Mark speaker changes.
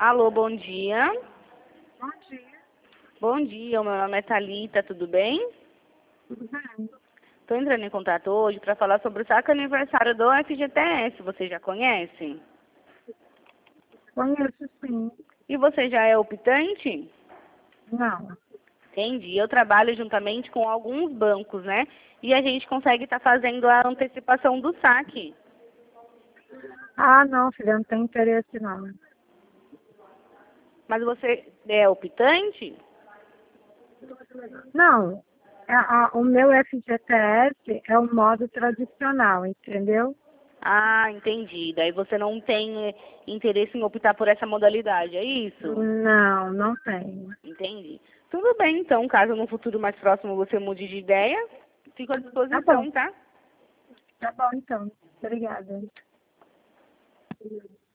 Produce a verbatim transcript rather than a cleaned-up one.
Speaker 1: Alô, bom dia.
Speaker 2: Bom dia,
Speaker 1: Bom dia, o meu nome é Thalita, tudo bem?
Speaker 2: tudo bem?
Speaker 1: Estou entrando em contato hoje para falar sobre o saque aniversário do F G T S. Você já conhece?
Speaker 2: Conheço sim.
Speaker 1: E você já é optante?
Speaker 2: Não.
Speaker 1: Entendi. Eu trabalho juntamente com alguns bancos, né? E a gente consegue estar fazendo a antecipação do saque.
Speaker 2: Ah, não, filha, não tem interesse não.
Speaker 1: Mas você é optante?
Speaker 2: Não, a- a- o meu F G T S é o modo tradicional, entendeu?
Speaker 1: Ah, entendi. Daí você não tem eh, interesse em optar por essa modalidade, é isso?
Speaker 2: Não, não tenho.
Speaker 1: Entendi. Tudo bem, então, caso no futuro mais próximo você mude de ideia, fico à
Speaker 2: Tá bom,
Speaker 1: disposição, tá?
Speaker 2: tá bom então. Obrigada.